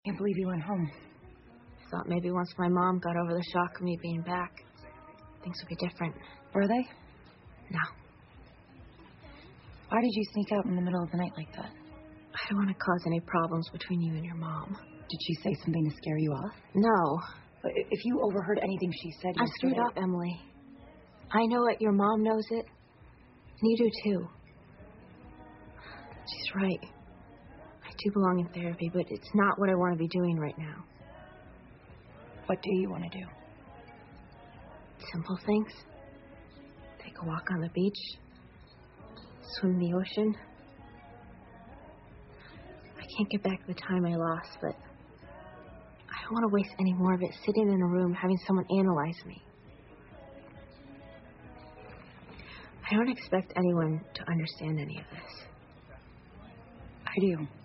Can't believe you went home. Thought maybe once my mom got over the shock of me being back, things would be different. Were they? No. Why did you sneak out in the middle of the night like that? I don't want to cause any problems between you and your mom. Did she say something to scare you off? No. But if you overheard anything she said I yesterday... screwed up, Emily. I know it. Your mom knows it. And you do, too. She's right. I do belong in therapy, but it's not what I want to be doing right now. What do you want to do? Simple things. Take a walk on the beach. Swim in the ocean. I can't get back the time I lost, but I don't want to waste any more of it sitting in a room having someone analyze me. I don't expect anyone to understand any of this. I do.